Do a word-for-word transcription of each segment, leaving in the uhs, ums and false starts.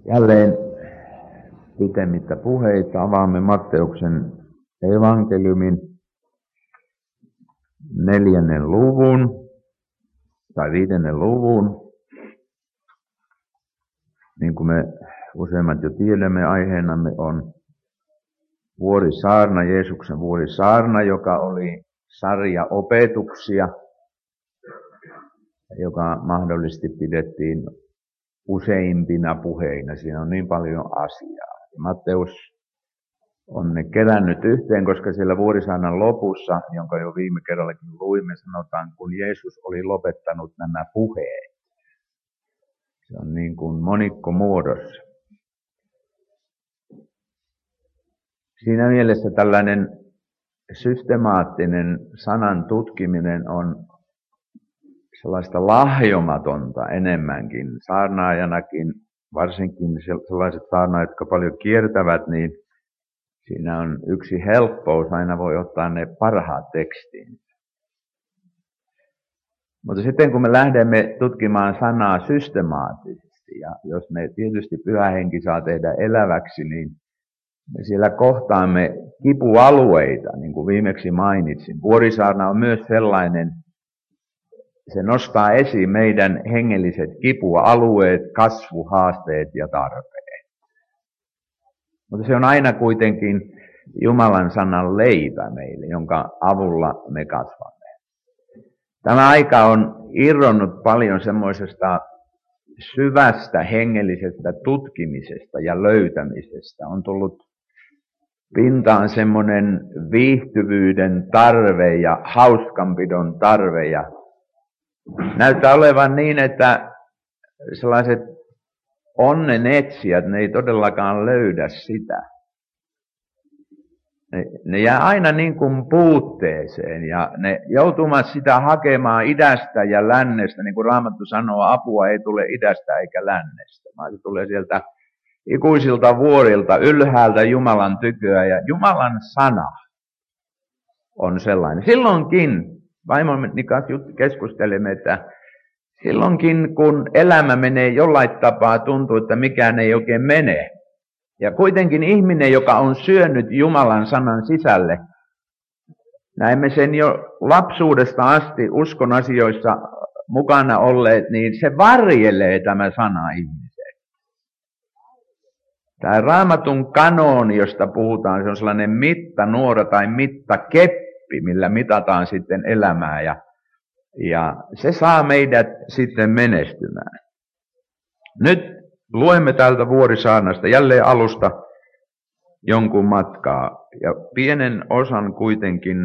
Jälleen pitemmittä puheita avaamme Matteuksen evankeliumin neljännen luvun tai viidennen luvun. Niin kuin me useimmat jo tiedämme, aiheenamme on vuorisaarna, Jeesuksen vuorisaarna, joka oli sarja opetuksia, joka mahdollisesti pidettiin useimpina puheina. Siinä on niin paljon asiaa. Matteus on ne kerännyt yhteen, koska siellä vuorisaarnan lopussa, jonka jo viime kerrallakin luimme, sanotaan, kun Jeesus oli lopettanut nämä puheet. Se on niin kuin monikko muodossa. Siinä mielessä tällainen systemaattinen sanan tutkiminen on sellaista lahjomatonta enemmänkin. Saarnaajanakin, varsinkin sellaiset saarnaajat, jotka paljon kiertävät, niin siinä on yksi helppous, aina voi ottaa ne parhaat tekstiin. Mutta sitten kun me lähdemme tutkimaan sanaa systemaattisesti, ja jos me tietysti Pyhä Henki saa tehdä eläväksi, niin me siellä kohtaamme kipualueita, niin kuin viimeksi mainitsin. Vuorisaarna on myös sellainen, se nostaa esiin meidän hengelliset kipualueet, kasvuhaasteet ja tarpeet. Mutta se on aina kuitenkin Jumalan sanan leipä meille, jonka avulla me kasvamme. Tämä aika on irronnut paljon semmoisesta syvästä hengellisestä tutkimisesta ja löytämisestä. On tullut pintaan semmoinen viihtyvyyden tarve ja hauskanpidon tarve. Ja näyttää olevan niin, että sellaiset onnenetsijät, ne ei todellakaan löydä sitä. Ne, ne jää aina niin kuin puutteeseen ja ne joutuvat sitä hakemaan idästä ja lännestä. Niin kuin Raamattu sanoo, apua ei tule idästä eikä lännestä, vaan se tulee sieltä ikuisilta vuorilta, ylhäältä Jumalan tyköä, ja Jumalan sana on sellainen. Silloinkin, vaimoni kanssa keskustelimme, että silloinkin kun elämä menee jollain tapaa, tuntuu, että mikään ei oikein mene. Ja kuitenkin ihminen, joka on syönyt Jumalan sanan sisälle, näemme sen jo lapsuudesta asti uskon asioissa mukana olleet, niin se varjelee tämä sana ihmiseen. Tämä Raamatun kanooni, josta puhutaan, se on sellainen mittanuora tai mittakeppi, millä mitataan sitten elämää, ja, ja se saa meidät sitten menestymään. Nyt luemme täältä vuorisaarnasta jälleen alusta jonkun matkaa, ja pienen osan kuitenkin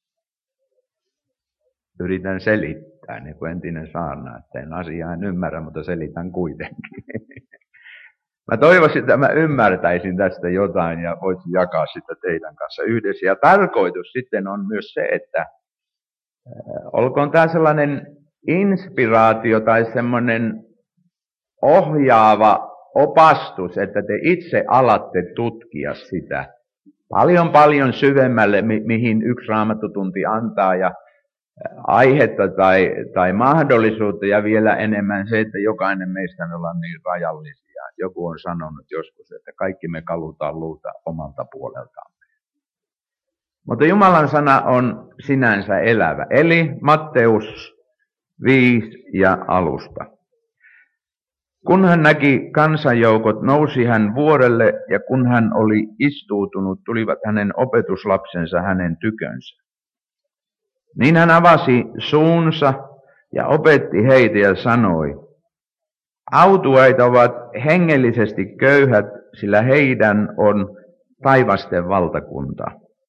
yritän selittää, niin kuin entinen saarna, että en asiaa en ymmärrä, mutta selitän kuitenkin. Mä toivoisin, että mä ymmärtäisin tästä jotain ja voisin jakaa sitä teidän kanssa yhdessä. Ja tarkoitus sitten on myös se, että olkoon tämä sellainen inspiraatio tai semmoinen ohjaava opastus, että te itse alatte tutkia sitä paljon paljon syvemmälle, mi- mihin yksi raamattutunti antaa, ja aihetta tai, tai mahdollisuutta, ja vielä enemmän se, että jokainen meistä me ollaan niin rajallisia. Joku on sanonut joskus, että kaikki me kalutaan luuta omalta puoleltaan. Mutta Jumalan sana on sinänsä elävä. Eli Matteus viisi ja alusta. Kun hän näki kansanjoukot, nousi hän vuorelle, ja kun hän oli istuutunut, tulivat hänen opetuslapsensa hänen tykönsä. Niin hän avasi suunsa ja opetti heitä ja sanoi, autuaita ovat hengellisesti köyhät, sillä heidän on taivasten valtakunta.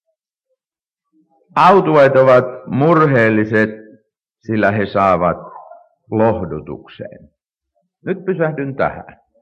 Autuaat ovat murheelliset, sillä he saavat lohdutukseen. Nyt pysähdyn tähän.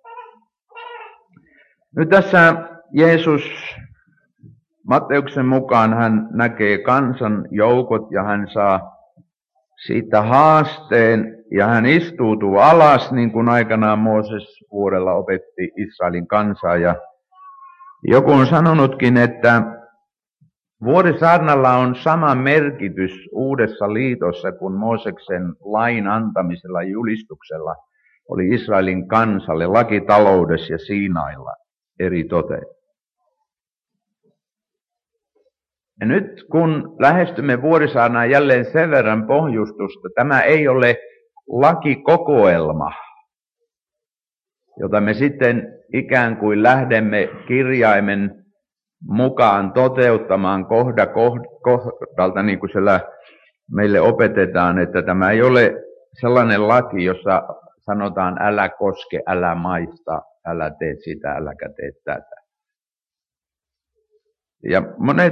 Nyt tässä Jeesus Matteuksen mukaan hän näkee kansan joukot ja hän saa siitä haasteen ja hän istuutuu alas, niin kuin aikanaan Mooses vuorella opetti Israelin kansaa. Ja joku on sanonutkin, että vuorisaarnalla on sama merkitys uudessa liitossa kuin Mooseksen lain antamisella julistuksella. oli Israelin kansalle laki taloudessa ja Siinailla eri tote. Ja nyt kun lähestymme Vuorisaarnaan jälleen sen verran pohjustusta, tämä ei ole lakikokoelma, jota me sitten ikään kuin lähdemme kirjaimen mukaan toteuttamaan kohda kohdalta, niin kuin siellä meille opetetaan, että tämä ei ole sellainen laki, jossa sanotaan älä koske, älä maista, älä tee sitä, äläkä tee tätä. Ja monet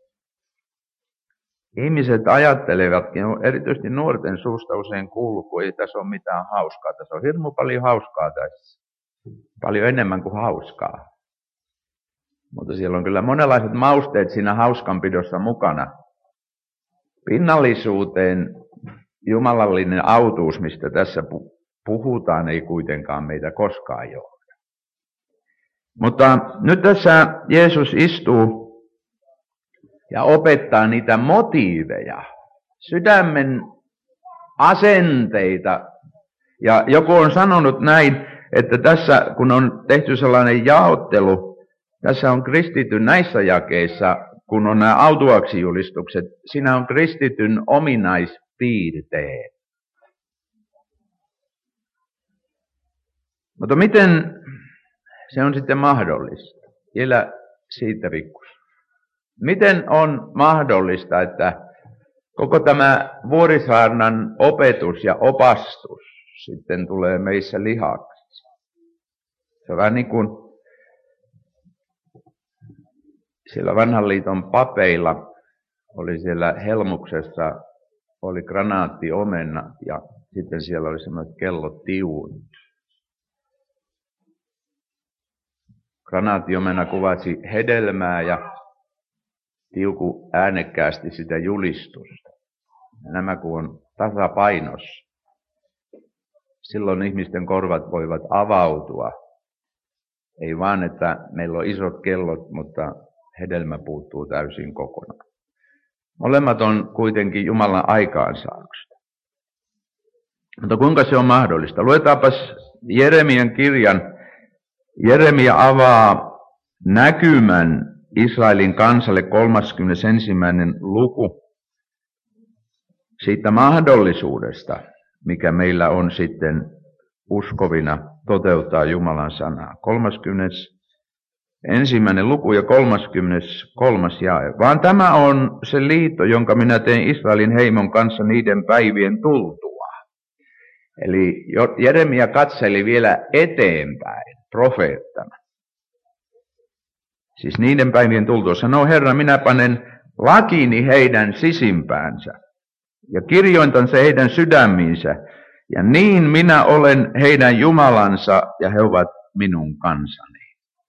ihmiset ajattelevatkin, erityisesti nuorten suusta usein kuuluu, kun ei tässä ole mitään hauskaa. Tässä on hirmu paljon hauskaa tässä. Paljon enemmän kuin hauskaa. Mutta siellä on kyllä monenlaiset mausteet siinä hauskanpidossa mukana. Pinnallisuuteen jumalallinen autuus, mistä tässä puhutaan, ei kuitenkaan meitä koskaan johda. Mutta nyt tässä Jeesus istuu ja opettaa niitä motiiveja, sydämen asenteita. Ja joku on sanonut näin, että tässä kun on tehty sellainen jaottelu, tässä on kristityn näissä jakeissa, kun on nämä autuaksi julistukset, siinä on kristityn ominaispiirteet. Mutta miten se on sitten mahdollista? Vielä siitä pikkus. Miten on mahdollista, että koko tämä Vuorisaarnan opetus ja opastus sitten tulee meissä lihaksi? Se on vähän niin kuin siellä vanhan liiton papeilla oli siellä helmuksessa oli granaattiomena ja sitten siellä oli semmoiset kellotiuut. Granaattiomena kuvasi hedelmää ja tiuku äänekkäästi sitä julistusta. Ja nämä kun on tasapainossa, silloin ihmisten korvat voivat avautua. Ei vaan, että meillä on isot kellot, mutta hedelmä puuttuu täysin kokonaan. Molemmat on kuitenkin Jumalan aikaansaannosta. Mutta kuinka se on mahdollista? Luetaanpas Jeremian kirjan. Jeremia avaa näkymän Israelin kansalle kolmaskymmenesensimmäinen luku siitä mahdollisuudesta, mikä meillä on sitten uskovina toteuttaa Jumalan sanaa. kolmaskymmenesensimmäinen luku ja kolmaskymmeneskolmas jae. Vaan tämä on se liitto, jonka minä tein Israelin heimon kanssa niiden päivien tultua. Eli Jeremia katseli vielä eteenpäin profeettana. Siis niiden päivien tultua sanoo Herra, minä panen lakini heidän sisimpäänsä ja kirjoitan se heidän sydämiinsä. Ja niin minä olen heidän Jumalansa ja he ovat minun kansani.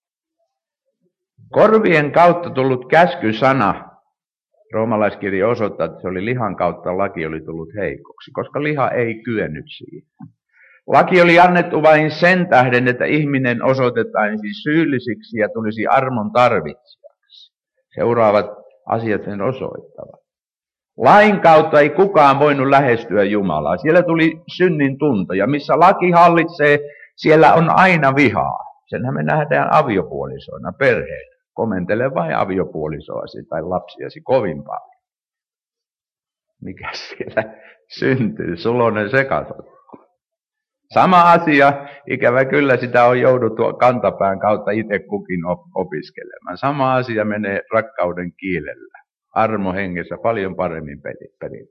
Korvien kautta tullut käskysana, roomalaiskirja osoittaa, että se oli lihan kautta laki oli tullut heikoksi, koska liha ei kyennyt siihen. Laki oli annettu vain sen tähden, että ihminen osoitettaisiin syyllisiksi ja tulisi armon tarvitsijaksi. Seuraavat asiat sen osoittavat. Lain kautta ei kukaan voinut lähestyä Jumalaa. Siellä tuli synnin tunto, ja missä laki hallitsee, siellä on aina vihaa. Senhän me nähdään aviopuolisoina, perheillä. Komentele vain aviopuolisoasi tai lapsiasi kovin paljon. Mikä siellä syntyy? Suloinen sekasotto. Sama asia, ikävä kyllä sitä on jouduttu kantapään kautta itse kukin opiskelemaan. Sama asia menee rakkauden kielellä. Armo hengessä paljon paremmin perin.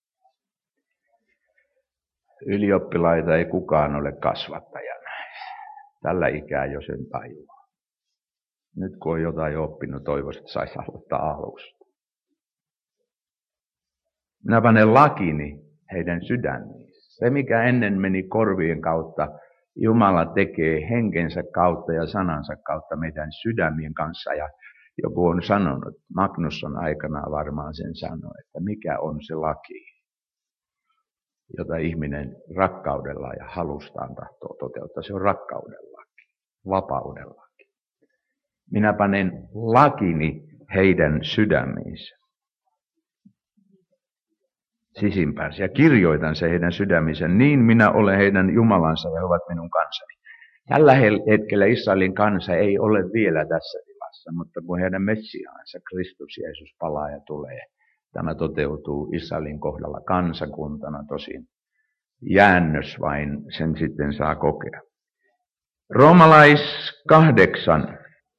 Ylioppilaita ei kukaan ole kasvattajana. Tällä ikää jo sen tajuaa. Nyt kun on jotain oppinut, toivoisin, että saisi aloittaa alusta. Minä panen lakini heidän sydämiinsä. Se, mikä ennen meni korvien kautta, Jumala tekee henkensä kautta ja sanansa kautta meidän sydämien kanssa. Ja joku on sanonut, Magnus on aikanaan varmaan sen sanoi, että mikä on se laki, jota ihminen rakkaudella ja halustaan tahtoo toteuttaa. Se on rakkauden laki, vapauden laki. Minä panen lakini heidän sydämiinsä. sisimpäänsä ja kirjoitan se heidän sydäminsä, niin minä olen heidän Jumalansa ja he ovat minun kansani. Tällä hetkellä Israelin kansa ei ole vielä tässä tilassa, mutta kun heidän Messiaansa, Kristus Jeesus palaa ja tulee, tämä toteutuu Israelin kohdalla kansakuntana tosin. Jäännös vain sen sitten saa kokea. Roomalais kahdeksan.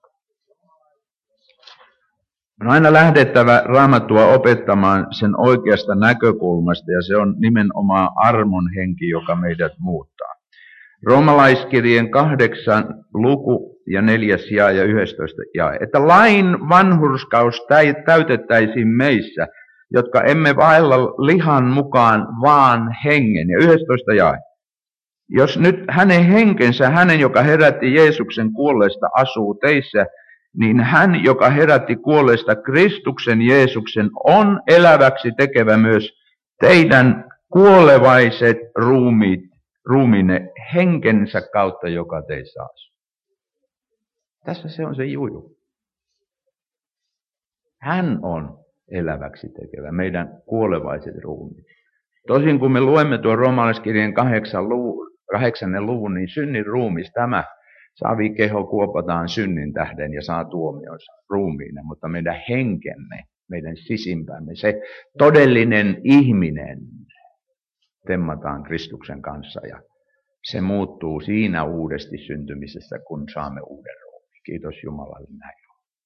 On aina lähdettävä Raamattua opettamaan sen oikeasta näkökulmasta, ja se on nimenomaan armon henki, joka meidät muuttaa. Roomalaiskirjeen kahdeksan luku ja neljäs jae ja yhdestoista jae, että lain vanhurskaus täytettäisiin meissä, jotka emme vaella lihan mukaan, vaan hengen. Ja yhdestoista jae. Jos nyt hänen henkensä, hänen joka herätti Jeesuksen kuolleesta, asuu teissä, niin hän, joka herätti kuolleesta Kristuksen Jeesuksen, on eläväksi tekevä myös teidän kuolevaiset ruumiit, ruumiinne henkensä kautta, joka teissä asuu. Tässä se on se juju. Hän on eläväksi tekevä, meidän kuolevaiset ruumiit. Tosin kun me luemme tuon roomalaiskirjeen kahdeksannen luvun, niin synnin ruumis, tämä savikeho kuopataan synnin tähden ja saa tuomionsa ruumiina, mutta meidän henkemme, meidän sisimpämme, se todellinen ihminen temmataan Kristuksen kanssa ja se muuttuu siinä uudesti syntymisessä, kun saamme uuden ruumiin. Kiitos Jumalalle näin.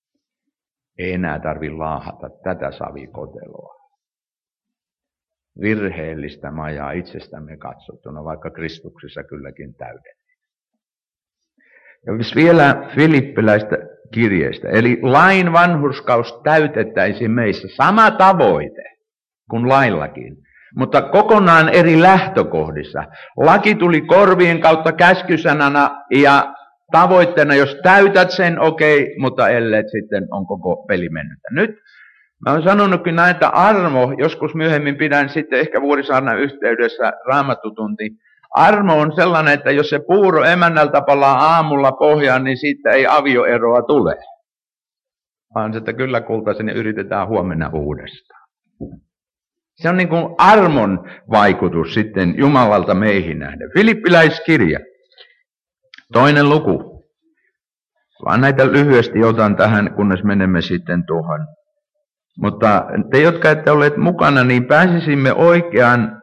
Ei enää tarvitse laahata tätä savikoteloa. Virheellistä majaa itsestämme katsottuna, vaikka Kristuksessa kylläkin täydellinen. Ja vielä Filippiläistä kirjeestä, eli lain vanhurskaus täytettäisiin meissä. Sama tavoite kuin laillakin, mutta kokonaan eri lähtökohdissa. Laki tuli korvien kautta käskysanana ja tavoitteena, jos täytät sen, okei, okay, mutta ellet sitten on koko peli mennyt. Nyt mä oon sanonutkin näin, että armo, joskus myöhemmin pidän sitten ehkä Vuorisaarnan yhteydessä raamattutunti. Armo on sellainen, että jos se puuro emännältä palaa aamulla pohjaan, niin siitä ei avioeroa tule. Vaan että kyllä kultaisen ja yritetään huomenna uudestaan. Se on niin kuin armon vaikutus sitten Jumalalta meihin nähden. Filippiläiskirja, toinen luku. Vaan näitä lyhyesti otan tähän, kunnes menemme sitten tuohon. Mutta te, jotka ette olleet mukana, niin pääsisimme oikean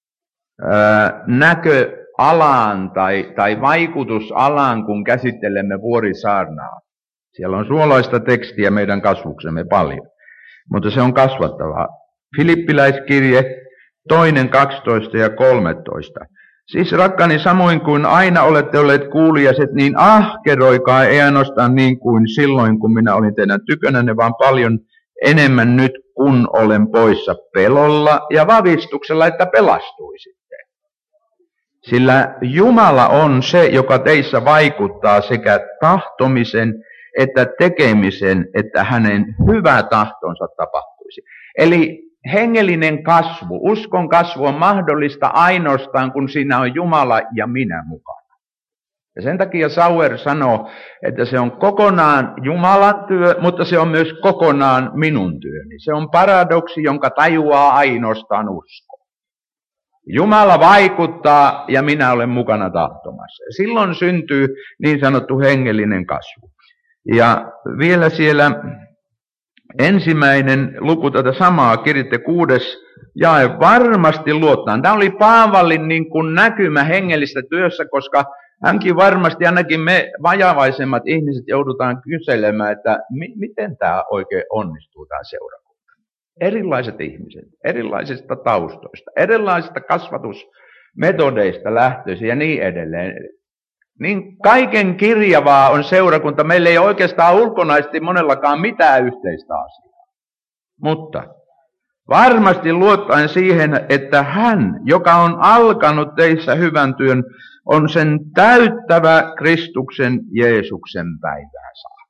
ää, näköalaan tai, tai vaikutusalaan, kun käsittelemme Vuorisaarnaa. Siellä on suolaista tekstiä meidän kasvuksemme paljon, mutta se on kasvattavaa. Filippiläiskirje, toinen, kaksitoista ja kolmetoista. Siis rakkani, samoin kuin aina olette olleet kuuliaiset, niin ahkeroikaa, ei ainoastaan niin kuin silloin, kun minä olin teidän tykönänne, vaan paljon enemmän nyt, kun olen poissa pelolla ja vavistuksella, että pelastuisitte. Sillä Jumala on se, joka teissä vaikuttaa sekä tahtomisen että tekemisen, että hänen hyvä tahtonsa tapahtuisi. Eli hengellinen kasvu, uskon kasvu on mahdollista ainoastaan, kun siinä on Jumala ja minä mukana. Ja sen takia Sauer sanoo, että se on kokonaan Jumalan työ, mutta se on myös kokonaan minun työni. Se on paradoksi, jonka tajuaa ainoastaan usko. Jumala vaikuttaa ja minä olen mukana tahtomassa. Ja silloin syntyy niin sanottu hengellinen kasvu. Ja vielä siellä ensimmäinen luku tätä samaa, kirjoitte kuudes jae, varmasti luottaan. Tämä oli Paavalin niin kuin näkymä hengellistä työssä, koska hänkin varmasti, ainakin me vajavaisemmat ihmiset joudutaan kyselemään, että mi- miten tämä oikein onnistuu tämä seurakunta. Erilaiset ihmiset, erilaisista taustoista, erilaisista kasvatusmetodeista lähtöisin ja niin edelleen. Niin kaiken kirjavaa on seurakunta. Meillä ei oikeastaan ulkonaisesti monellakaan mitään yhteistä asiaa. Mutta varmasti luottaen siihen, että hän, joka on alkanut teissä hyvän työn, on sen täyttävä Kristuksen Jeesuksen päivää saakka.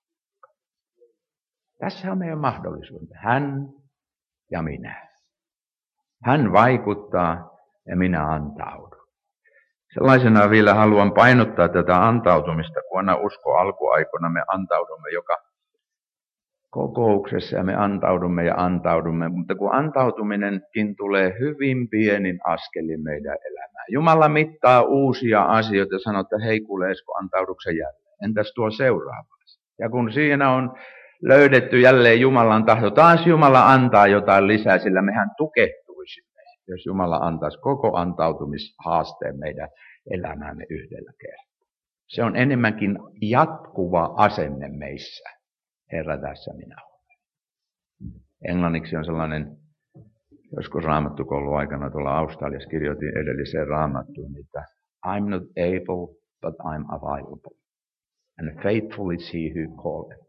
Tässä on meidän mahdollisuus. Hän ja minä. Hän vaikuttaa ja minä antaudun. Sellaisena vielä haluan painottaa tätä antautumista, kun aina usko alkuaikoina me antaudumme joka kokouksessa ja me antaudumme ja antaudumme, mutta kun antautuminenkin tulee hyvin pienin askelin meidän elämään. Jumala mittaa uusia asioita ja sanoo, että hei kuule Esko, antauduksen jälleen. Entäs tuo seuraava? Ja kun siinä on löydetty jälleen Jumalan tahto, taas Jumala antaa jotain lisää, sillä mehän tukehtuisimme, jos Jumala antaisi koko antautumishaasteen meidän elämäämme yhdellä kertaa. Se on enemmänkin jatkuva asenne meissä. Herra, tässä minä olen. Englanniksi on sellainen, joskus raamattukoulun aikana tuolla Australiassa kirjoitin edelliseen raamattuun, että I'm not able, but I'm available. And faithful is he who calleth.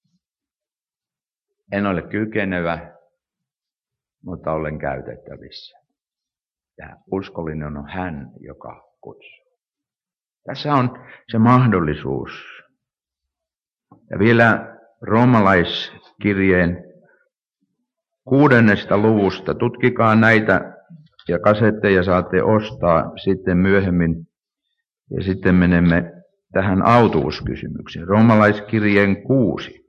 En ole kykenevä, mutta olen käytettävissä. Ja uskollinen on hän, joka kutsuu. Tässä on se mahdollisuus. Ja vielä roomalaiskirjeen kuudennesta luvusta. Tutkikaa näitä ja kasetteja saatte ostaa sitten myöhemmin. Ja sitten menemme tähän autuuskysymykseen. Roomalaiskirjeen kuusi.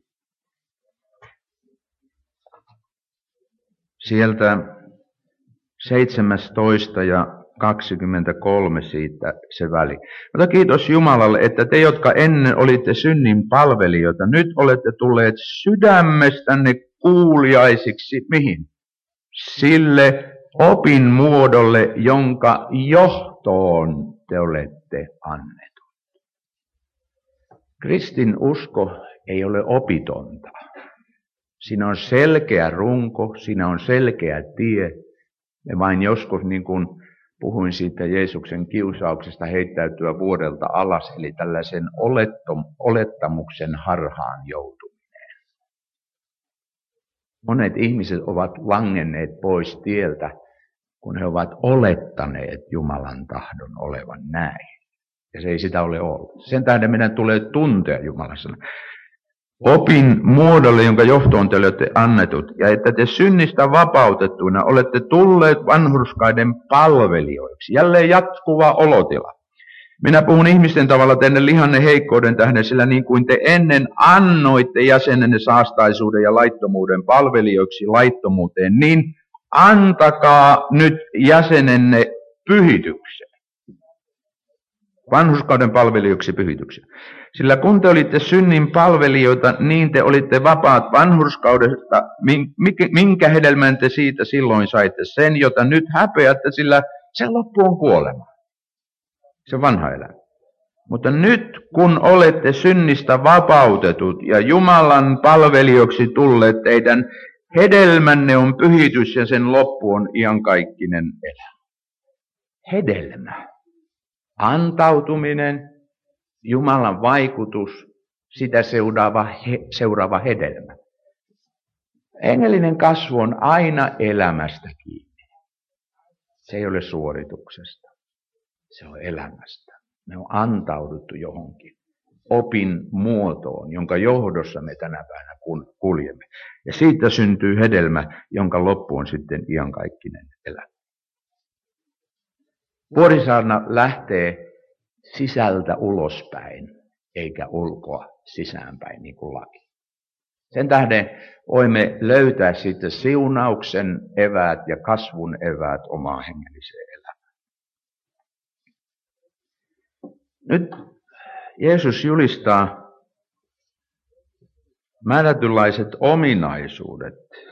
Sieltä seitsemäntoista ja kaksikymmentäkolme siitä se väli. Mutta kiitos Jumalalle, että te, jotka ennen olitte synnin palvelijoita, nyt olette tulleet sydämestänne kuuliaisiksi. Mihin? Sille opin muodolle, jonka johtoon te olette annettu. Kristin usko ei ole opitonta. Siinä on selkeä runko, siinä on selkeä tie. Me vain joskus, niin kuin puhuin siitä Jeesuksen kiusauksesta, heittäytyä vuodelta alas, eli tällaisen olettamuksen harhaan joutuminen. Monet ihmiset ovat langenneet pois tieltä, kun he ovat olettaneet Jumalan tahdon olevan näin. Ja se ei sitä ole ollut. Sen tähden meidän tulee tuntea Jumalan sana. Opin muodolle, jonka johtoon te olette annetut, ja että te synnistä vapautettuina olette tulleet vanhurskaiden palvelijoiksi. Jälleen jatkuva olotila. Minä puhun ihmisten tavalla teidän lihanne heikkouden tähden, sillä niin kuin te ennen annoitte jäsenenne saastaisuuden ja laittomuuden palvelijoiksi laittomuuteen, niin antakaa nyt jäsenenne pyhitykseen. Vanhurskauden palvelijoiksi pyhitykseen. Sillä kun te olitte synnin palvelijoita, niin te olitte vapaat vanhurskaudesta, minkä hedelmän te siitä silloin saitte, sen jota nyt häpeätte, sillä sen loppu on kuolema. Se vanha elämä. Mutta nyt kun olette synnistä vapautetut ja Jumalan palvelijoiksi tulleet, teidän hedelmänne on pyhitys ja sen loppu on iankaikkinen elämä. Hedelmä. Antautuminen, Jumalan vaikutus, sitä seuraava, he, seuraava hedelmä. Hengellinen kasvu on aina elämästä kiinni. Se ei ole suorituksesta, se on elämästä. Me on antauduttu johonkin opin muotoon, jonka johdossa me tänä päivänä kuljemme. Ja siitä syntyy hedelmä, jonka loppu on sitten iankaikkinen elämä. Vuorisaarna lähtee sisältä ulospäin, eikä ulkoa sisäänpäin, niin kuin laki. Sen tähden voimme löytää sitten siunauksen eväät ja kasvun eväät omaan hengelliseen elämään. Nyt Jeesus julistaa määrätynlaiset ominaisuudet,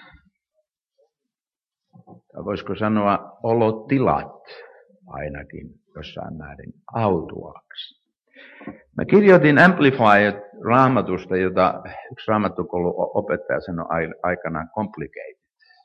tai voisiko sanoa olotilat ainakin jossain määrin autuaaksi. Mä kirjoitin Amplified-raamatusta, jota yksi raamattukoulun opettaja sanoi aikanaan complicated.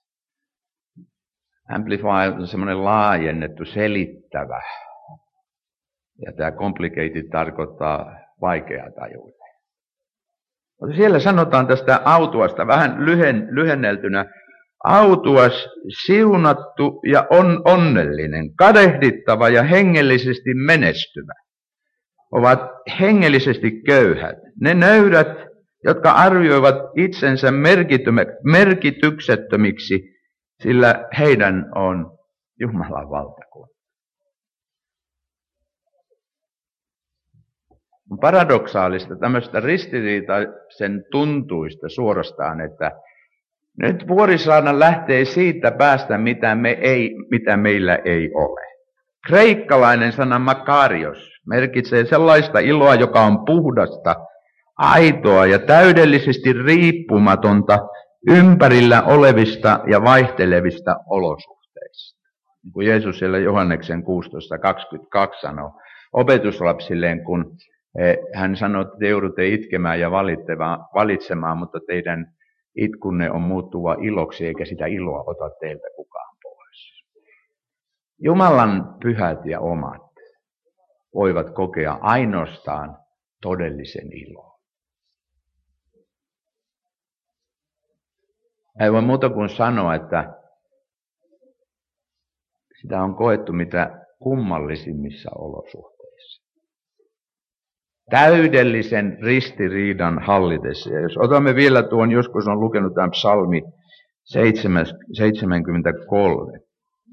Amplified on semmoinen laajennettu, selittävä. Ja tämä complicated tarkoittaa vaikeaa tajuille. Mutta siellä sanotaan tästä autuasta vähän lyhen, lyhenneltynä. Autuas, siunattu ja on onnellinen, kadehdittava ja hengellisesti menestyvä ovat hengellisesti köyhät. Ne nöyrät, jotka arvioivat itsensä merkityksettömiksi, sillä heidän on Jumalan valtakunta. On paradoksaalista, tämmöistä ristiriitaisen tuntuista suorastaan, että nyt Vuorisaarna lähtee siitä päästä, mitä, me ei, mitä meillä ei ole. Kreikkalainen sana makarios merkitsee sellaista iloa, joka on puhdasta, aitoa ja täydellisesti riippumatonta ympärillä olevista ja vaihtelevista olosuhteista. Niin kuin Jeesus siellä Johanneksen kuusitoista kaksikymmentäkaksi sanoo opetuslapsilleen, kun hän sanoi, että te joudutte itkemään ja valitsemaan, mutta teidän itkunne on muuttuva iloksi, eikä sitä iloa ota teiltä kukaan pois. Jumalan pyhät ja omat voivat kokea ainoastaan todellisen ilon. Ei voi muuta kuin sanoa, että sitä on koettu mitä kummallisimmissa olosuhteissa. Täydellisen ristiriidan hallitessa. Ja jos otamme vielä tuon, joskus on lukenut tämän psalmi seitsemänkymmentäkolme.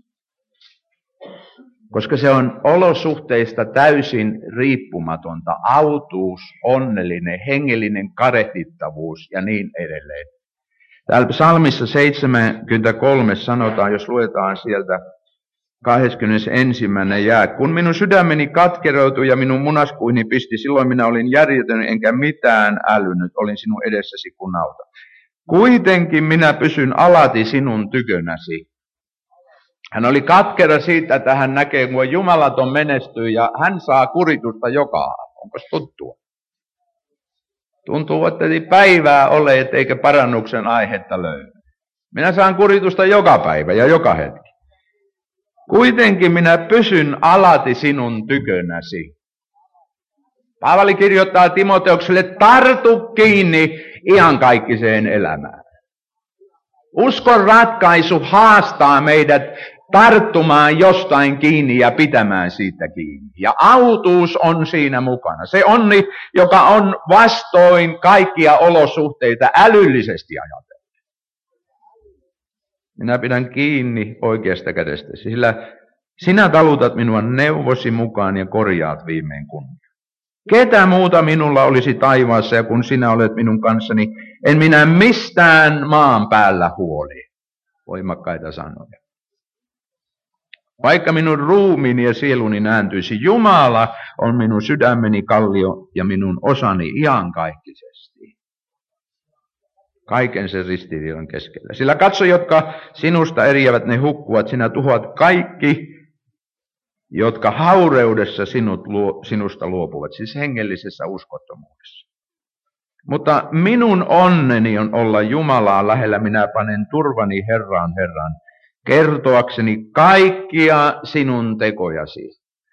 Koska se on olosuhteista täysin riippumatonta, autuus, onnellinen, hengellinen kadehdittavuus ja niin edelleen. Täällä psalmissa seitsemänkymmentäkolme sanotaan, jos luetaan sieltä kahdeskymmenesensimmäinen jää. Kun minun sydämeni katkeroitui ja minun munaskuihini pisti, silloin minä olin järjetön enkä mitään älynyt, olin sinun edessäsi kuin nauta. Kuitenkin minä pysyn alati sinun tykönäsi. Hän oli katkera siitä, että hän näkee, kun jumalaton menestyy ja hän saa kuritusta joka aamu. Onko tuttua? Tuntuu, että ei päivää ole, eikä parannuksen aihetta löydy. Minä saan kuritusta joka päivä ja joka hetki. Kuitenkin minä pysyn alati sinun tykönäsi. Paavali kirjoittaa Timoteukselle, tartu kiinni iankaikkiseen elämään. Uskon ratkaisu haastaa meidät tarttumaan jostain kiinni ja pitämään siitä kiinni. Ja autuus on siinä mukana. Se onni, joka on vastoin kaikkia olosuhteita älyllisesti ajatellen. Minä pidän kiinni oikeasta kädestä, sillä sinä talutat minua neuvosi mukaan ja korjaat viimein kunnia. Ketä muuta minulla olisi taivaassa, ja kun sinä olet minun kanssani, en minä mistään maan päällä huoli. Voimakkaita sanoja. Vaikka minun ruumiini ja sieluni nääntyisi, Jumala on minun sydämeni kallio ja minun osani iankaikkisesti. Kaiken sen ristiriidan keskellä. Sillä katso, jotka sinusta eriävät, ne hukkuvat. Sinä tuhoat kaikki, jotka haureudessa sinut luo, sinusta luopuvat, siis hengellisessä uskottomuudessa. Mutta minun onneni on olla Jumalaa lähellä. Minä panen turvani Herraan, Herran, kertoakseni kaikkia sinun tekojasi.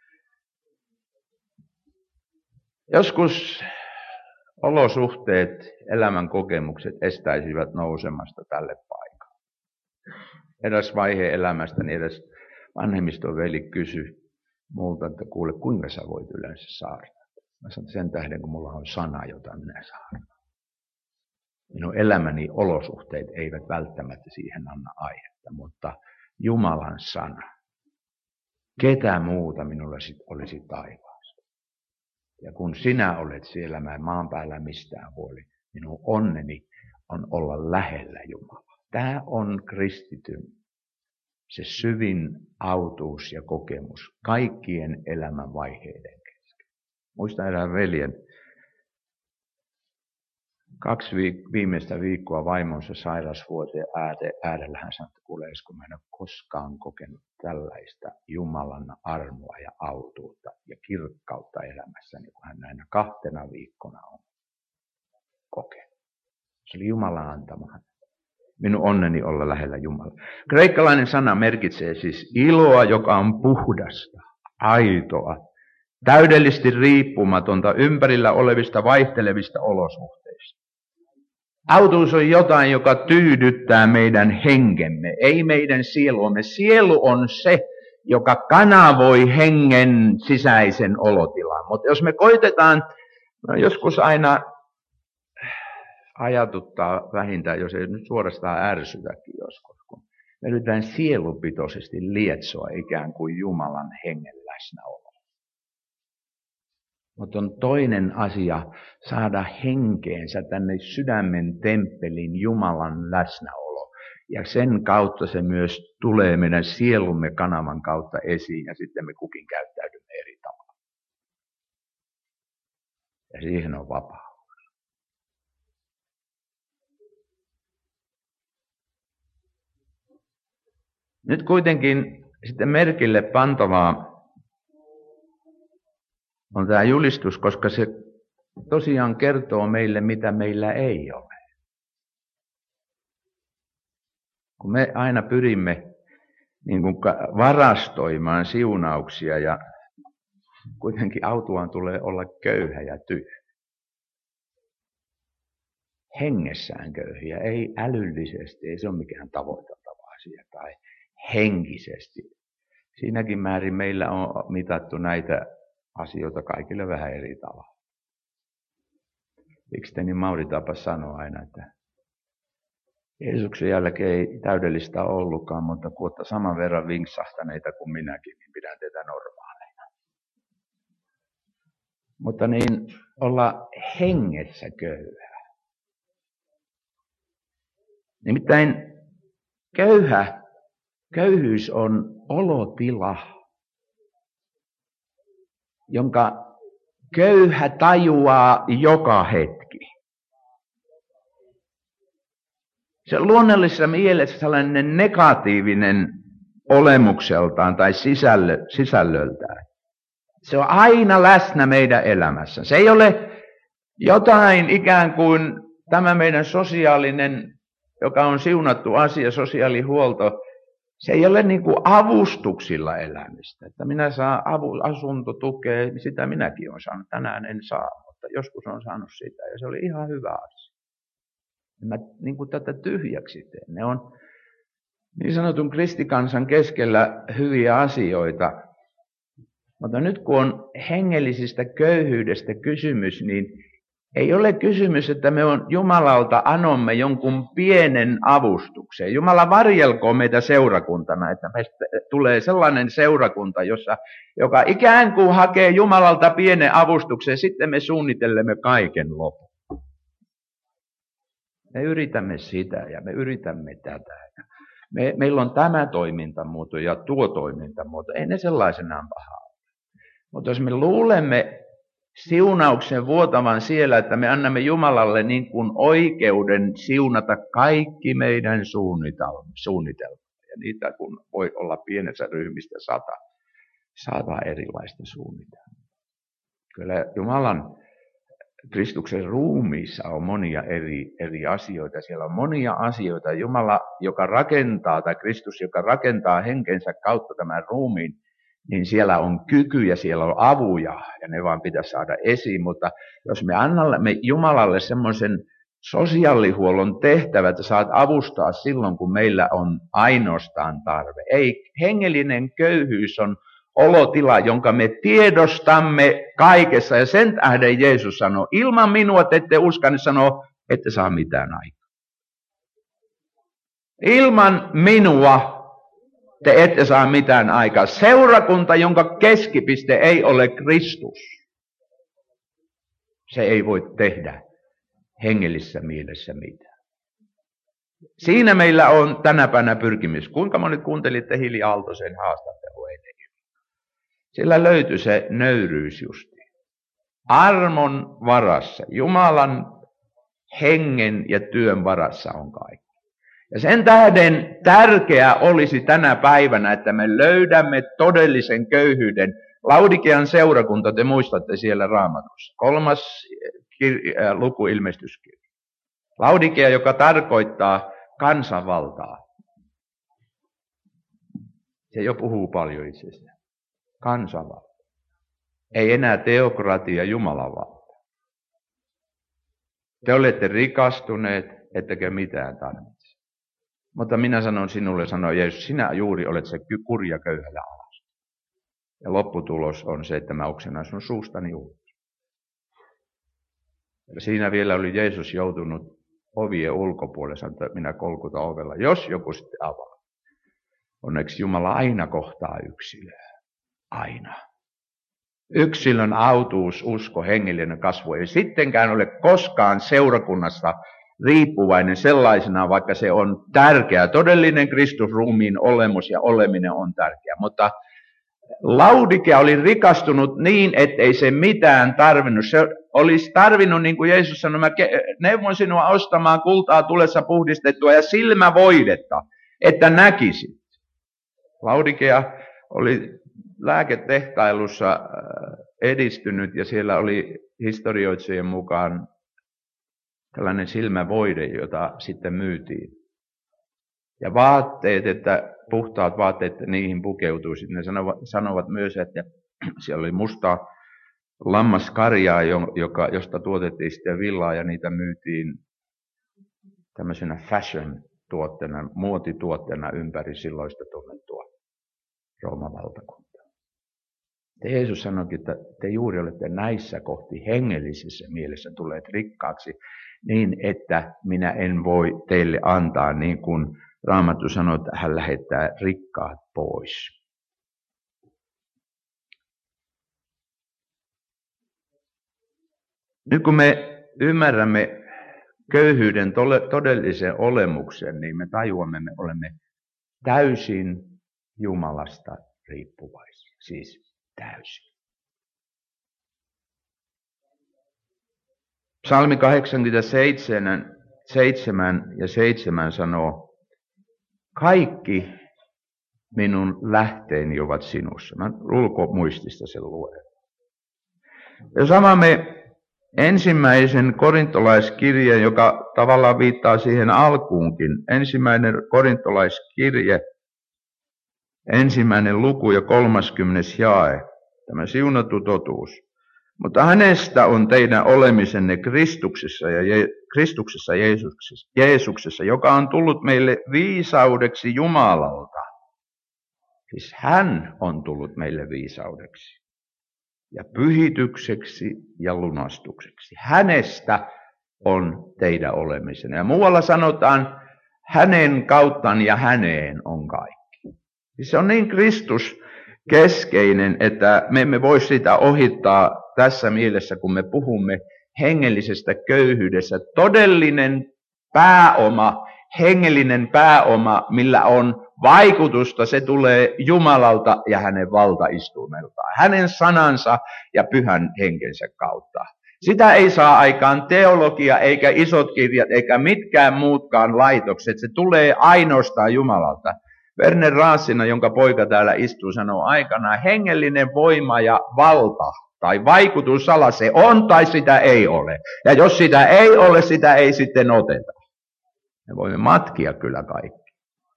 Joskus olosuhteet, elämän kokemukset estäisivät nousemasta tälle paikalle. Eräs vaihe elämästäni, edes vanhemmiston veli kysyi multa, että kuule, kuinka sä voit yleensä saarnata? Mä sanoin, sen tähden, kun mulla on sana, jota minä saarnaan. Minun elämäni olosuhteet eivät välttämättä siihen anna aihetta, mutta Jumalan sana. Ketä muuta minulla sit olisi taivaassa? Ja kun sinä olet siellä, mä maan päällä mistään huoli. Minun onneni on olla lähellä Jumalaa. Tämä on kristityn se syvin autuus ja kokemus kaikkien elämän vaiheiden kesken. Muistan erään veljen, kaksi viik- viimeistä viikkoa vaimonsa sairasvuoteen äärellä hän sanoi, että kuule Esko, mä en ole koskaan kokenut tällaista Jumalan armoa ja autuutta ja kirkkautta elämässäni, kun hän näinä kahtena viikkona on kokenut. Se oli Jumalan antama. Minun onneni olla lähellä Jumalaa. Kreikkalainen sana merkitsee siis iloa, joka on puhdasta, aitoa, täydellisesti riippumatonta ympärillä olevista vaihtelevista olosuhteista. Autuus on jotain, joka tyydyttää meidän henkemme, ei meidän sieluamme. Sielu on se, joka kanavoi hengen sisäisen olotilan. Mutta jos me koitetaan, no joskus aina ajatuttaa vähintään, jos ei nyt suorastaan ärsytäkin joskus, kun me yritetään sielupitoisesti lietsoa ikään kuin Jumalan hengen läsnäolo. Mutta on toinen asia saada henkeensä tänne sydämen temppelin Jumalan läsnäolo. Ja sen kautta se myös tulee meidän sielumme kanavan kautta esiin ja sitten me kukin käyttäydymme eri tavalla. Ja siihen on vapaus. Nyt kuitenkin sitten merkille pantavaa on tämä julistus, koska se tosiaan kertoo meille, mitä meillä ei ole. Kun me aina pyrimme niin kuin varastoimaan siunauksia ja kuitenkin autuaan tulee olla köyhä ja tyhjä. Hengessään köyhiä, ei älyllisesti, ei se ole mikään tavoiteltava asia, tai henkisesti. Siinäkin määrin meillä on mitattu näitä asioita kaikille vähän eri tavalla. Iksteni Mauri tapas sanoa aina, että Jeesuksen jälkeen ei täydellistä ollutkaan, mutta kun olette saman verran vinksahtaneita kuin minäkin, niin pidän teitä normaaleina. Mutta niin olla hengessä köyhä. Nimittäin köyhä, köyhyys on olotila, jonka köyhä tajuaa joka hetki. Se on luonnollisessa mielessä sellainen negatiivinen olemukseltaan tai sisällö, sisällöltään. Se on aina läsnä meidän elämässä. Se ei ole jotain ikään kuin tämä meidän sosiaalinen, joka on siunattu asia, sosiaalihuolto, se ei ole niin kuin avustuksilla elämistä. Että minä saan avu, asuntotukea, sitä minäkin olen saanut. Tänään en saa, mutta joskus olen saanut sitä ja se oli ihan hyvä asia. Mä niin kuin tätä tyhjäksi teen. Ne on niin sanotun kristikansan keskellä hyviä asioita. Mutta nyt kun on hengellisistä köyhyydestä kysymys, niin ei ole kysymys, että me on Jumalalta anomme jonkun pienen avustuksen. Jumala varjelkoon meitä seurakuntana, että meistä tulee sellainen seurakunta, jossa, joka ikään kuin hakee Jumalalta pienen avustuksen, sitten me suunnitellemme kaiken lopun. Me yritämme sitä ja me yritämme tätä. Me, meillä on tämä toimintamuoto ja tuo toimintamuoto. Ei ne sellaisenaan pahaa. Mutta jos me luulemme siunauksen vuotavan siellä, että me annamme Jumalalle niin kuin oikeuden siunata kaikki meidän suunnitelmat. Ja niitä kun voi olla pienessä ryhmistä sata, sata erilaista suunnitelmaa. Kyllä Jumalan Kristuksen ruumiissa on monia eri, eri asioita. Siellä on monia asioita. Jumala, joka rakentaa, tai Kristus, joka rakentaa henkensä kautta tämän ruumiin, niin siellä on kykyjä, siellä on avuja, ja ne vaan pitäisi saada esiin. Mutta jos me annamme Jumalalle semmoisen sosiaalihuollon tehtävä, että saat avustaa silloin, kun meillä on ainoastaan tarve. Ei, hengellinen köyhyys on olotila, jonka me tiedostamme kaikessa. Ja sen tähden Jeesus sanoo, ilman minua te ette usko, niin sanoo, ette saa mitään aikaa. Ilman minua te ette saa mitään aikaa. Seurakunta, jonka keskipiste ei ole Kristus, se ei voi tehdä hengellisessä mielessä mitään. Siinä meillä on tänä päivänä pyrkimys. Kuinka monet kuuntelitte Hili Aaltosen haastattelua eilen? Sillä löytyi se nöyryys justi. Armon varassa, Jumalan hengen ja työn varassa on kaikki. Ja sen tähden tärkeää olisi tänä päivänä, että me löydämme todellisen köyhyyden. Laudikean seurakunta, te muistatte siellä Raamatussa. Kolmas kir- luku ilmestyskirja. Laudikea, joka tarkoittaa kansanvaltaa. Se jo puhuu paljon itsestään. Kansanvalta. Ei enää teokratia, Jumalan valta. Te olette rikastuneet, ettekä mitään tarvitse. Mutta minä sanon sinulle, sanoi Jeesus, sinä juuri olet se kurja köyhällä alas. Ja lopputulos on se, että mä oksennan sun suustani ulos. Ja siinä vielä oli Jeesus joutunut ovien ulkopuolelle, sanoi, että minä kolkutan ovella, jos joku sitten avaa. Onneksi Jumala aina kohtaa yksilöä. Aina. yksilön autuus, usko, hengellinen kasvu ei sittenkään ole koskaan seurakunnasta riippuvainen sellaisena, vaikka se on tärkeä. Todellinen Kristusruumiin olemus ja oleminen on tärkeä, mutta Laudikea oli rikastunut niin, ettei se mitään tarvinnut. Se olisi tarvinnut, niin kuin Jeesus sanoi, mä neuvon sinua ostamaan kultaa tulessa puhdistettua ja silmävoidetta, että näkisit. Laudikea oli lääketehtailussa edistynyt ja siellä oli historioitsijien mukaan tällainen silmävoide, jota sitten myytiin. Ja vaatteet, että puhtaat vaatteet, että niihin pukeutuisi. Ne sanovat, sanovat myös, että siellä oli mustaa lammaskarjaa, joka, josta tuotettiin sitten villaa ja niitä myytiin tämmöisenä fashion-tuotteena, muotituotteena ympäri silloista tunnettua Rooman valtakuntaa. Jeesus sanoikin, että te juuri olette näissä kohti hengellisessä mielessä tulleet rikkaaksi, niin että minä en voi teille antaa, niin kuin Raamattu sanoo, että hän lähettää rikkaat pois. Nyt kun me ymmärrämme köyhyyden todellisen olemuksen, niin me tajuamme, me olemme täysin Jumalasta riippuvaisia. Siis täysin. Psalmi kahdeksankymmentäseitsemän seitsemän ja seitsemän sanoo, kaikki minun lähteeni ovat sinussa. Mä ulkomuistista sen luen. Jos avaamme ensimmäisen korintolaiskirjeen, joka tavallaan viittaa siihen alkuunkin. Ensimmäinen korintolaiskirje, ensimmäinen luku ja kolmaskymmenes jae, tämä siunattu totuus. Mutta hänestä on teidän olemisenne Kristuksessa ja Je- Kristuksessa Jeesuksessa, Jeesuksessa, joka on tullut meille viisaudeksi Jumalalta. Siis hän on tullut meille viisaudeksi ja pyhitykseksi ja lunastukseksi. Hänestä on teidän olemisenne. Ja muualla sanotaan, hänen kauttaan ja häneen on kaikki. Siis se on niin Kristus keskeinen, että me emme voi sitä ohittaa tässä mielessä, kun me puhumme hengellisestä köyhyydessä. Todellinen pääoma, hengellinen pääoma, millä on vaikutusta, se tulee Jumalalta ja hänen valtaistuimeltaan, hänen sanansa ja pyhän henkensä kautta. Sitä ei saa aikaan teologia, eikä isot kirjat, eikä mitkään muutkaan laitokset. Se tulee ainoastaan Jumalalta. Werner Raasina, jonka poika täällä istuu, sanoo aikanaan, hengellinen voima ja valta tai vaikutusala se on tai sitä ei ole. Ja jos sitä ei ole, sitä ei sitten oteta. Me voimme matkia kyllä kaikki.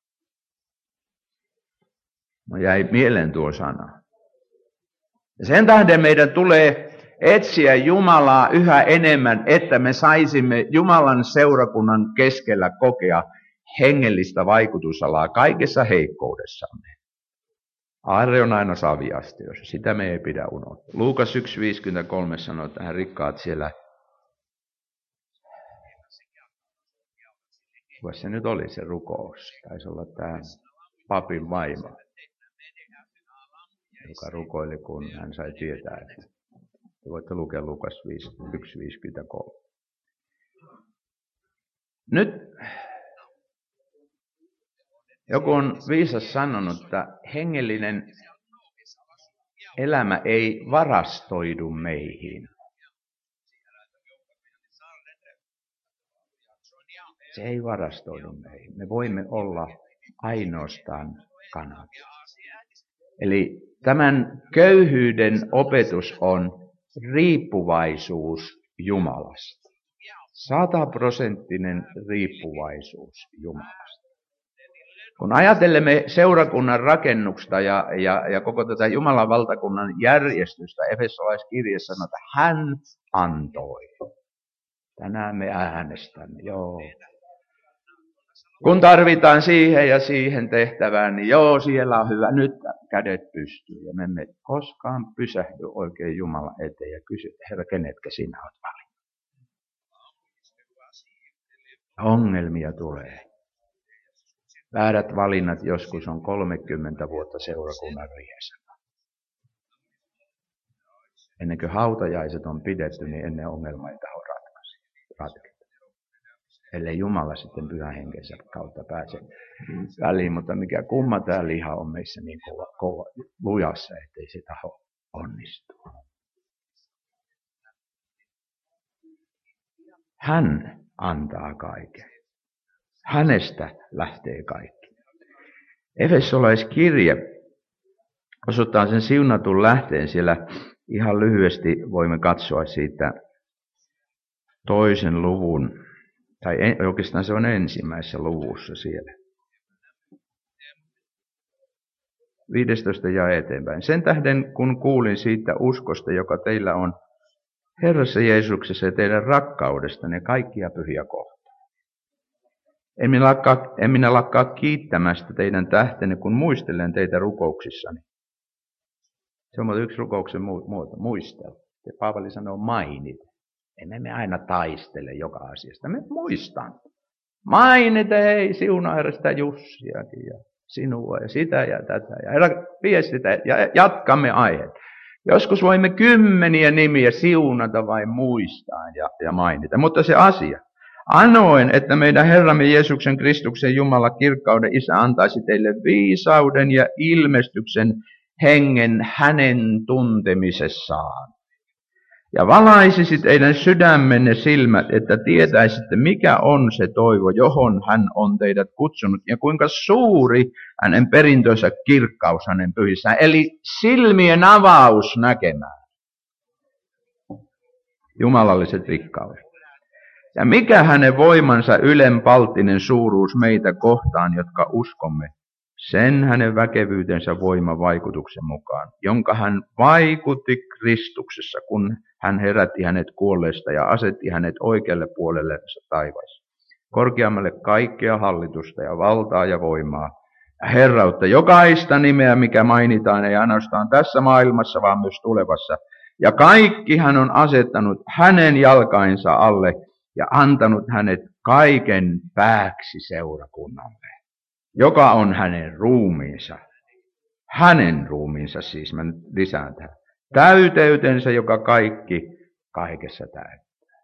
No jäi mieleen tuo sana. Ja sen tähden meidän tulee etsiä Jumalaa yhä enemmän, että me saisimme Jumalan seurakunnan keskellä kokea hengellistä vaikutusalaa kaikessa heikkoudessamme. Aarre on aina saviastioissa, sitä me ei pidä unohtaa. Luukas yksi viisikymmentäkolme sanoo, että hän rikkaat siellä, kuka se nyt oli se rukous, taisi olla tämä papin vaimo, joka rukoili, kun hän sai tietää, että te voitte lukea Luukas yksi viisikymmentäkolme. Nyt joku on viisas sanonut, että hengellinen elämä ei varastoidu meihin. Se ei varastoidu meihin. Me voimme olla ainoastaan kanavia. Eli tämän köyhyyden opetus on riippuvaisuus Jumalasta. Sataprosenttinen riippuvaisuus Jumalasta. Kun ajattelemme seurakunnan rakennusta ja, ja, ja koko tätä Jumalan valtakunnan järjestystä, Efesolaiskirjassa sanoo, että hän antoi. Tänään me äänestämme, joo. Kun tarvitaan siihen ja siihen tehtävään, niin joo, siellä on hyvä, nyt kädet pystyy. Ja me emme koskaan pysähdy oikein Jumalan eteen ja kysy, Herra, kenetkä sinä olet valinnut? Ongelmia tulee. Väärät valinnat joskus on kolmekymmentä vuotta seurakunnan riesana. Ennen kuin hautajaiset on pidetty, niin ennen ongelma ei taho ratketa. Ellei Jumala sitten pyhän henkensä kautta pääse väliin, mutta mikä kumma tämä liha on meissä niin kova, kova lujassa, ettei se taho onnistua. Hän antaa kaiken. Hänestä lähtee kaikki. Efesolaiskirje osoittaa sen siunatun lähteen. Siellä ihan lyhyesti voimme katsoa siitä toisen luvun, tai en, oikeastaan se on ensimmäisessä luvussa siellä. viidestoista ja eteenpäin. Sen tähden, kun kuulin siitä uskosta, joka teillä on Herrassa Jeesuksessa ja teidän rakkaudestanne kaikkia pyhiä kohtaan. En minä, lakkaa, en minä lakkaa kiittämästä teidän tähtenne, kun muistelen teitä rukouksissani. Se on yksi rukouksen muoto, muistella. Ja Paavali sanoo mainita. Emme me aina taistele joka asiasta. Me muistan. Mainita, hei, siunaa Herra sitä Jussiakin ja sinua ja sitä ja tätä. Ja Herra, vie sitä ja jatkamme aiheet. Joskus voimme kymmeniä nimiä siunata vai muistaa ja, ja mainita. Mutta se asia, anoen, että meidän Herramme Jeesuksen Kristuksen Jumala kirkkauden Isä antaisi teille viisauden ja ilmestyksen hengen hänen tuntemisessaan. Ja valaisisi teidän sydämenne silmät, että tietäisitte, mikä on se toivo, johon hän on teidät kutsunut, ja kuinka suuri hänen perintönsä kirkkaus hänen pyhissään. Eli silmien avaus näkemään. Jumalalliset rikkaudet. Ja mikä hänen voimansa ylenpalttinen suuruus meitä kohtaan, jotka uskomme, sen hänen väkevyytensä voiman vaikutuksen mukaan, jonka hän vaikutti Kristuksessa, kun hän herätti hänet kuolleesta ja asetti hänet oikealle puolelle taivaassa. Korkeammalle kaikkea hallitusta ja valtaa ja voimaa ja herrautta, jokaista nimeä, mikä mainitaan, ei ainoastaan tässä maailmassa, vaan myös tulevassa. Ja kaikki hän on asettanut hänen jalkainsa alle ja antanut hänet kaiken pääksi seurakunnalle, joka on hänen ruumiinsa. Hänen ruumiinsa siis, mä nyt lisään tähän. Täyteytensä, joka kaikki kaikessa täyttää.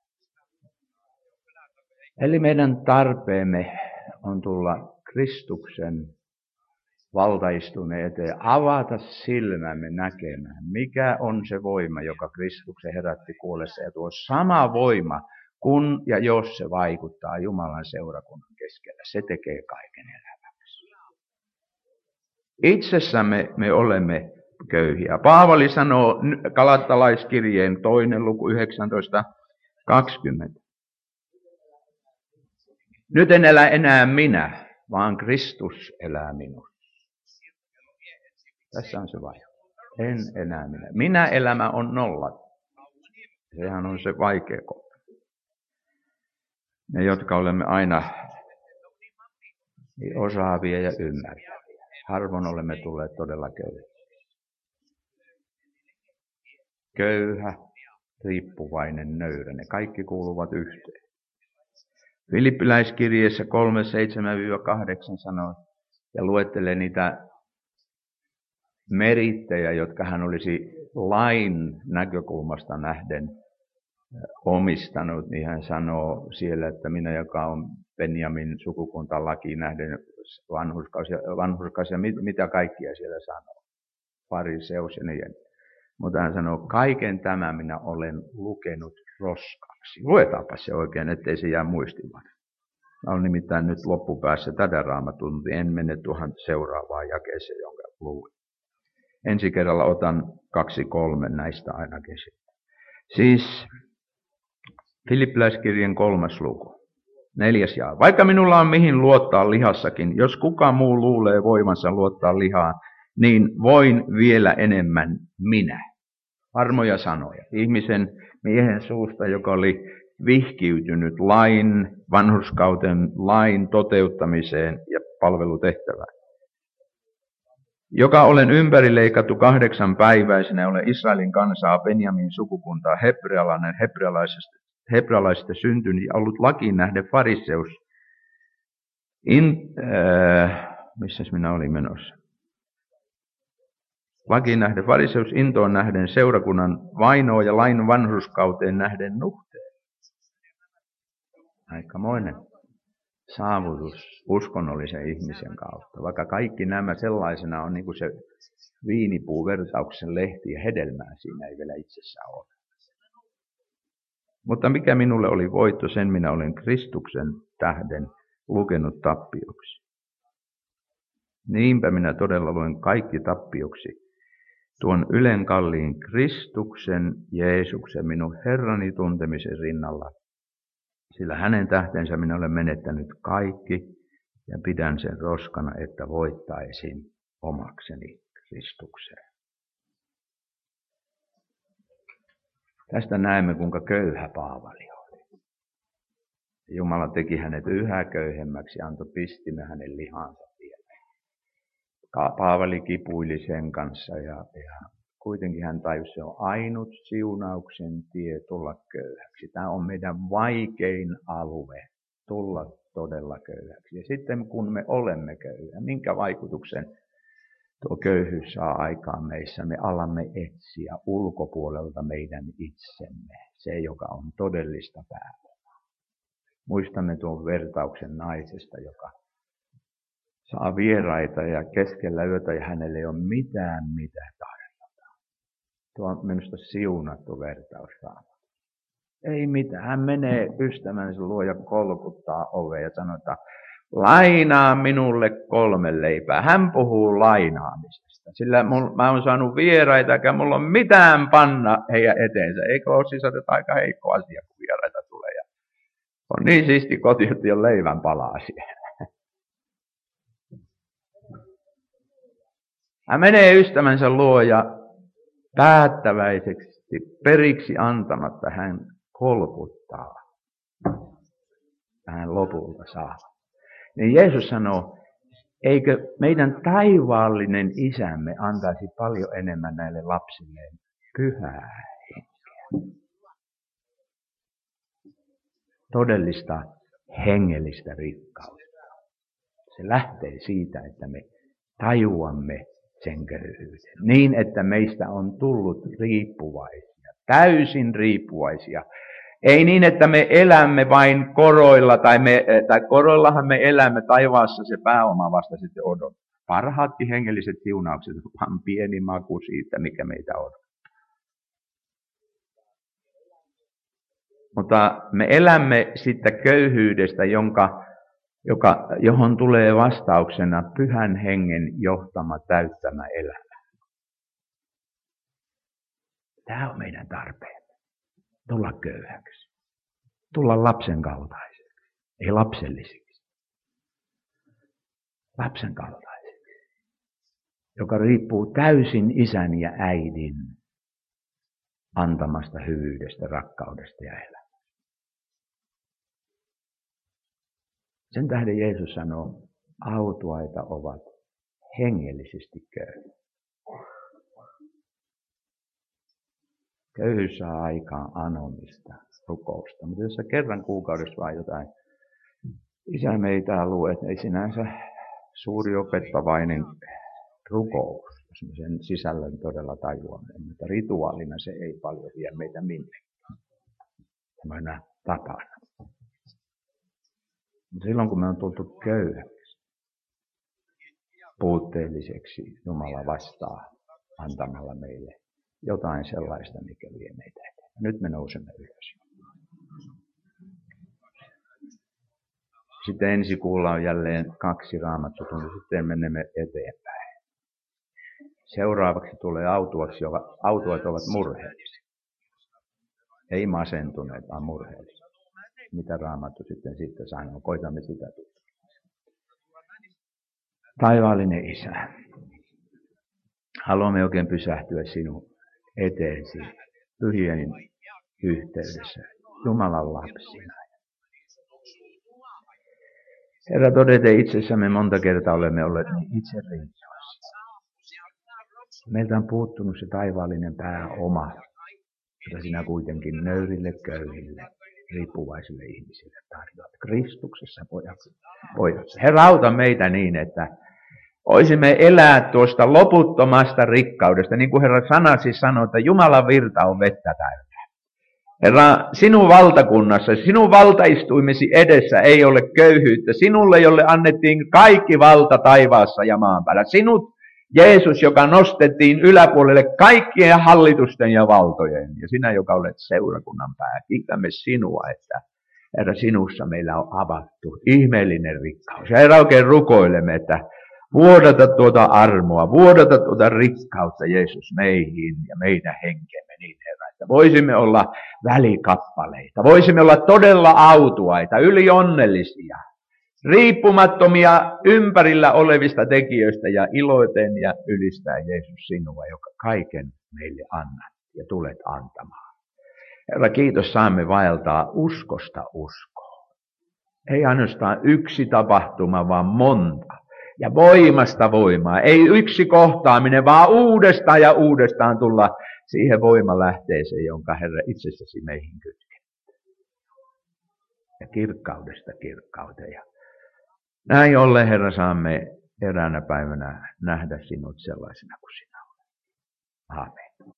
Eli meidän tarpeemme on tulla Kristuksen valtaistuneen eteen, avata silmämme näkemään, mikä on se voima, joka Kristuksen herätti kuolleessa. Ja tuo sama voima, kun ja jos se vaikuttaa Jumalan seurakunnan keskellä, se tekee kaiken eläväksi. Itsessämme me olemme köyhiä. Paavali sanoo Galattalaiskirjeen toinen luku yhdeksäntoista kaksikymmentä. Nyt en elä enää minä, vaan Kristus elää minussa. Tässä on se vaihe. En enää minä. Minä elämä on nolla. Sehän on se vaikea kohta. Me, jotka olemme aina osaavia ja ymmärtäviä. Harvoin olemme tulleet todella köyhiä. Köyhä, riippuvainen, nöyrä. Ne kaikki kuuluvat yhteen. Filippiläiskirjeessä kolme seitsemän kahdeksan sanoo ja luettelee niitä merittejä, jotka hän olisi lain näkökulmasta nähden omistanut, niin hän sanoo siellä, että minä, joka on Benjamin sukukunta lakiin nähden vanhurskaus ja, vanhurskaus ja mit, mitä kaikkia siellä sanoo, fariseus ja niin. Mutta hän sanoo, kaiken tämän minä olen lukenut roskaksi. Luetaanpa se oikein, ettei se jää muistimaan. Mä olen nimittäin nyt loppupäässä tätä raamatun, mutta en mene tuohon seuraavaan jakeeseen, jonka luin. Ensi kerralla otan kaksi kolme näistä ainakin. Siis Filippiläiskirjan kolmas luku, neljäs jaa. Vaikka minulla on mihin luottaa lihassakin, jos kuka muu luulee voimansa luottaa lihaan, niin voin vielä enemmän minä. Varmoja sanoja. Ihmisen miehen suusta, joka oli vihkiytynyt lain, vanhurskauden lain toteuttamiseen ja palvelutehtävään. Joka olen ympärileikattu kahdeksan päiväisenä ja olen Israelin kansaa, Benjamin sukukuntaa, hebrealainen, hebrealaisesta, hebrealaisesta syntynyt ja ollut lakiin nähden fariseus. In, äh, missäs minä olin menossa? Lakiin nähden fariseus, intoon nähden seurakunnan vainoa ja lain vanhurskauteen nähden nuhteen. Aikamoinen saavutus uskonnollisen ihmisen kautta, vaikka kaikki nämä sellaisena on niin kuin se viinipuu vertauksen lehti ja hedelmää siinä ei vielä itsessään ole. Mutta mikä minulle oli voitto, sen minä olen Kristuksen tähden lukenut tappioksi. Niinpä minä todella luen kaikki tappioksi tuon ylenkalliin Kristuksen Jeesuksen minun Herrani tuntemisen rinnalla, sillä hänen tähtensä minä olen menettänyt kaikki ja pidän sen roskana, että voittaisin omakseni Kristukseen. Tästä näemme, kuinka köyhä Paavali oli. Jumala teki hänet yhä köyhemmäksi ja antoi pistimme hänen lihansa vielä. Paavali kipuili sen kanssa ja, ja kuitenkin hän tajusi, se on ainut siunauksen tie tulla köyhäksi. Tämä on meidän vaikein alue, tulla todella köyhäksi. Ja sitten kun me olemme köyhä, minkä vaikutuksen tuo köyhyys saa aikaan meissä? Me alamme etsiä ulkopuolelta meidän itsemme, se joka on todellista pääomaa. Muistamme tuon vertauksen naisesta, joka saa vieraita ja keskellä yötä ja hänelle ei ole mitään mitä tarjota. Tuo on minusta siunattu vertaus. Ei mitään. Hän menee ystävänsä luo ja kolkuttaa ovea ja sanoo, että lainaa minulle kolme leipää. Hän puhuu lainaamisesta, sillä mul, mä oon saanut vieraita, eikä mulla ole mitään panna heidän eteensä. Eikö ole siis aika heikko asia, kun vieraita tulee. Ja on niin siisti koti, että ei ole leivän palaa siellä. Hän menee ystävänsä luo ja päättäväisesti periksi antamatta hän kolkuttaa. Hän lopulta saa. Niin Jeesus sanoo, eikö meidän taivaallinen isämme antaisi paljon enemmän näille lapsilleen pyhää henkeä. Todellista hengellistä rikkautta. Se lähtee siitä, että me tajuamme sen köyhyyden. Niin, että meistä on tullut riippuvaisia, täysin riippuvaisia. Ei niin, että me elämme vain koroilla, tai, me, tai koroillahan me elämme taivaassa, se pääoma vasta sitten odottaa. Parhaatkin hengelliset siunaukset on pieni maku siitä, mikä meitä odottaa. Mutta me elämme sitten köyhyydestä, jonka, joka, johon tulee vastauksena pyhän hengen johtama täyttämä elämä. Tämä on meidän tarpeemme. Tulla köyhäksi. Tulla lapsen kaltaiseksi. Ei lapsellisiksi. Lapsen kaltaiseksi. Joka riippuu täysin isän ja äidin antamasta hyvyydestä, rakkaudesta ja elämästä. Sen tähden Jeesus sanoo, autuaita ovat hengellisesti köyhiä. Köyhyys saa aikaan anomista, rukousta. Mutta jos sä kerran kuukaudessa vaan jotain, isä meitä luo, että ei sinänsä suuri opettavainen rukous, jos me sen sisällön todella tajuamme. Mutta rituaalina se ei paljon vie meitä minnekään. Tämmöinen tapana. Mutta silloin kun me on tultu köyhäksi, puutteelliseksi, Jumala vastaa antamalla meille jotain sellaista, mikä vie meitä eteen. Nyt me nousemme ylös. Sitten ensi kuulla on jälleen kaksi raamattutuntia, sitten menemme eteenpäin. Seuraavaksi tulee autuaksi, autuat ovat murheellisia. Ei masentuneet, vaan murheellisia. Mitä Raamattu sitten sitten sanoo? Koitamme sitä tutkia. Taivaallinen Isä, haluamme oikein pysähtyä sinun eteesi pyhien yhteydessä, Jumalan lapsina. Herra, todeten itsessämme monta kertaa olemme olleet niin itse riippuvaisia. Meiltä on puuttunut se taivaallinen pääoma, jota sinä kuitenkin nöyrille, köyhille, riippuvaisille ihmisille tarjoat. Kristuksessa, pojat. Herra, auta meitä niin, että Voisimme elää tuosta loputtomasta rikkaudesta, niin kuin Herra sanasi sanoi, että Jumalan virta on vettä täynnä. Herra, sinun valtakunnassa, sinun valtaistuimesi edessä ei ole köyhyyttä. Sinulle, jolle annettiin kaikki valta taivaassa ja maan päällä. Sinut, Jeesus, joka nostettiin yläpuolelle kaikkien hallitusten ja valtojen. Ja sinä, joka olet seurakunnan pää, kiitämme sinua, että Herra, sinussa meillä on avattu ihmeellinen rikkaus. Ja Herra, oikein rukoilemme, että vuodata tuota armoa, vuodata tuota rikkautta, Jeesus, meihin ja meidän henkeemme niin, Herra, että voisimme olla välikappaleita, voisimme olla todella autuaita, ylionnellisia, riippumattomia ympärillä olevista tekijöistä ja iloiten ja ylistää Jeesus sinua, joka kaiken meille annat ja tulet antamaan. Herra, kiitos, saamme vaeltaa uskosta uskoon. Ei ainoastaan yksi tapahtuma, vaan monta. Ja voimasta voimaa. Ei yksi kohtaaminen, vaan uudestaan ja uudestaan tulla siihen voimalähteeseen, jonka Herra itsessäsi meihin kytkee. Ja kirkkaudesta kirkkauteen. Ja näin ollen, Herra, saamme eräänä päivänä nähdä sinut sellaisena kuin sinä olet. Aamen.